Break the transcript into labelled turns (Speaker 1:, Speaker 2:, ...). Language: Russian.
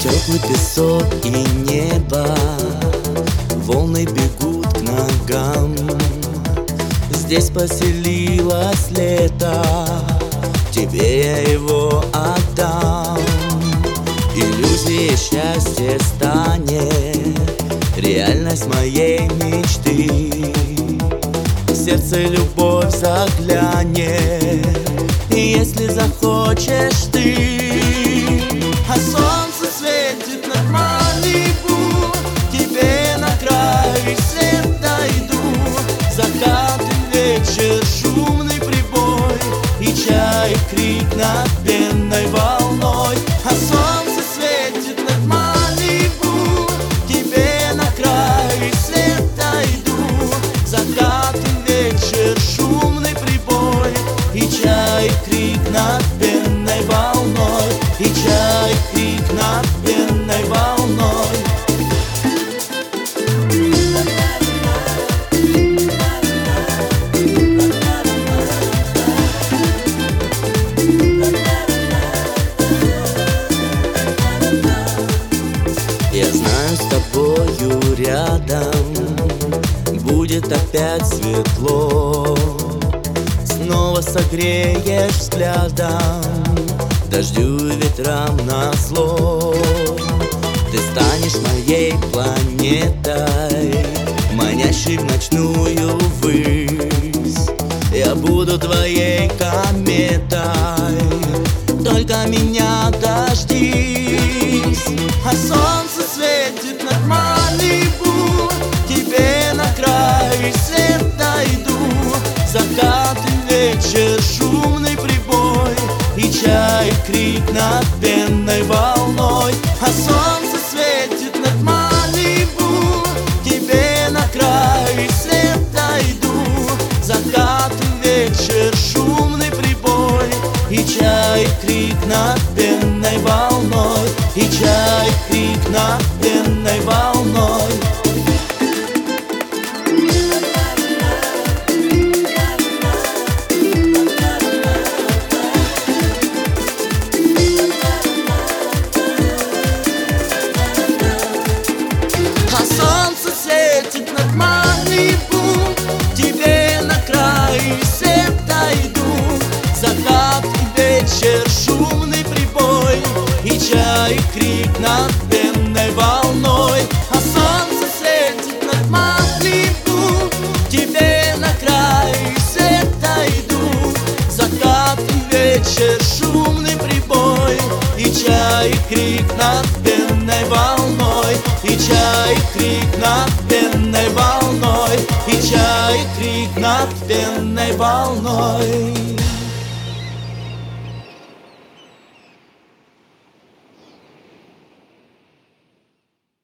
Speaker 1: Теплый песок и небо, волны бегут к ногам. Здесь поселилось лето, тебе я его отдам. Иллюзией счастья станет реальность моей мечты. В сердце любовь заглянет, если захочешь ты. А солнце светит над Малибу, тебе на край света иду. Закат и вечер, шумный прибой, и чай крик над пенной волной. А солнце светит над Малибу, тебе на край света иду. Закат и вечер, шумный прибой, и чай крик над пенной волной, и чай крик над пенной волной. Я знаю, с тобою рядом будет опять светло. Снова согреешь взглядом дождю и ветрам назло. Ты станешь моей планетой, манящей в ночную высь. Я буду твоей кометой, только меня дождись. А солнце светит над Малибу, тебе на край света иду. Закат и вечер, шумный прибой, и чай крик над пенной волной. А солнце светит над Малибу, тебе на край света иду. Закат и вечер, шумный прибой, и чай крик над пенной волной, и чай крик над пенной волной. А солнце светит над Малибу, тебе на край света иду. Закат и вечер, шумный прибой, и чай крик над пенной волной. А солнце светит над Малибу, тебе на край света иду. Закат и вечер, шумный прибой, и чай крик над пенной волной, и чай крик над пенной волной, и чай крик над пенной волной.